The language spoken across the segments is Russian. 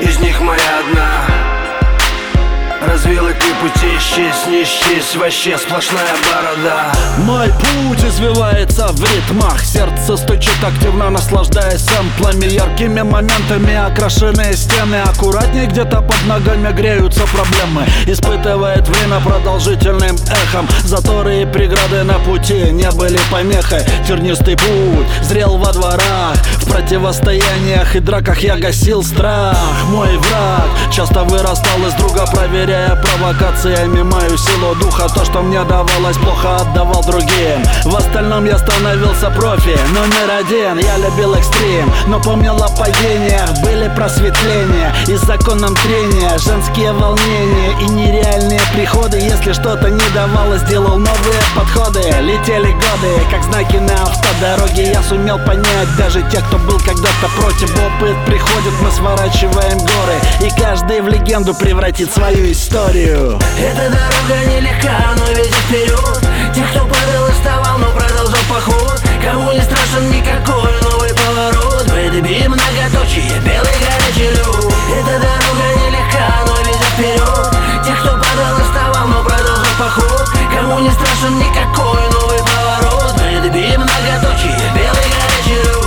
из них моя одна. Развилы ты пути, исчез, не исчез, вообще сплошная борода. Мой путь извивается в ритмах, сердце стучит активно, наслаждаясь сэмплами. Яркими моментами окрашенные стены, аккуратней где-то под ногами греются проблемы. Испытывает время продолжительным эхом, заторы и преграды на пути не были помехой. Тернистый путь зрел во дворах, в противостояниях и драках я гасил страх. Мой враг часто вырастал из друга, проверяя провокациями мою силу духа. То, что мне давалось плохо, отдавал другим. В остальном я становился профи, номер один. Я любил экстрим, но помнил о падениях. Были просветления и законном трения, женские волнения и нереальные приходы. Если что-то не давалось, делал новые подходы. Летели годы, как знаки на автодороге. Я сумел понять даже тех, кто был когда-то против. Опыт приходит, мы сворачиваем горы, и каждый в легенду превратит свою историю. Эта дорога нелегка, но ведет вперед. Тех, кто падал и вставал, но продолжал поход. Кому не страшен никакой новый поворот. Бэйби, многоточие, белый горячий лед. Эта дорога нелегка, но ведет вперед. Тех, кто падал и вставал, но продолжал поход. Кому не страшен никакой новый поворот. Бэйби, многоточие, белый горячий лед.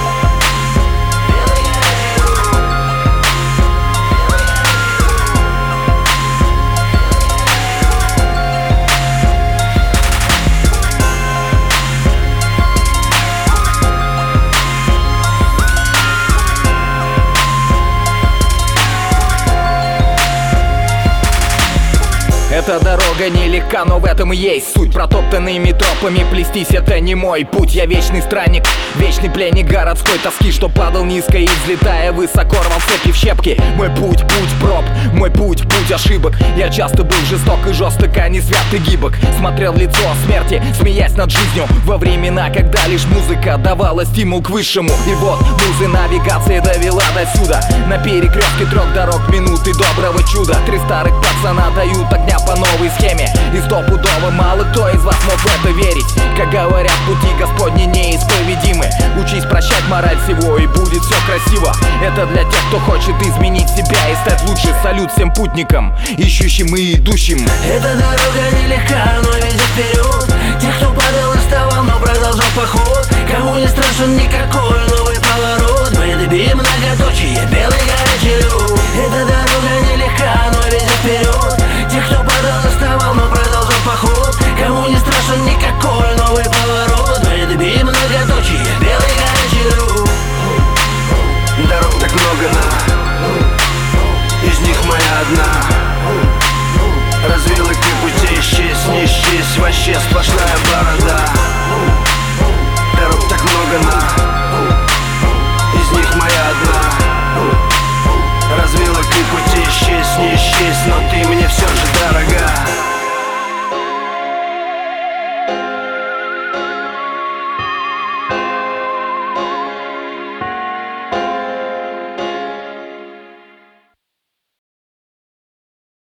Эта дорога нелегка, но в этом и есть суть. Протоптанными тропами плестись — это не мой путь. Я вечный странник, вечный пленник городской тоски, что падал низко и, взлетая высоко, рвал цепи в щепки. Мой путь — путь проб, мой путь — путь ошибок. Я часто был жесток и жесток, а не свят и гибок. Смотрел в лицо смерти, смеясь над жизнью, во времена, когда лишь музыка давала стимул к высшему. И вот музы навигации довела до сюда. На перекрестке 3 дорог минуты доброго чуда. 3 старых пацана дают огня по новой схеме, и стопудово мало кто из вас мог в это верить. Как говорят, пути Господни неисповедимы. Учись прощать мораль всего, и будет все красиво. Это для тех, кто хочет изменить себя и стать лучше. Салют всем путникам, ищущим и идущим. Эта дорога нелегка, но ведет вперед. Тех, кто падал и вставал, но продолжал поход. Кому не страшен никакой новый поворот. Бэйби, многоточие,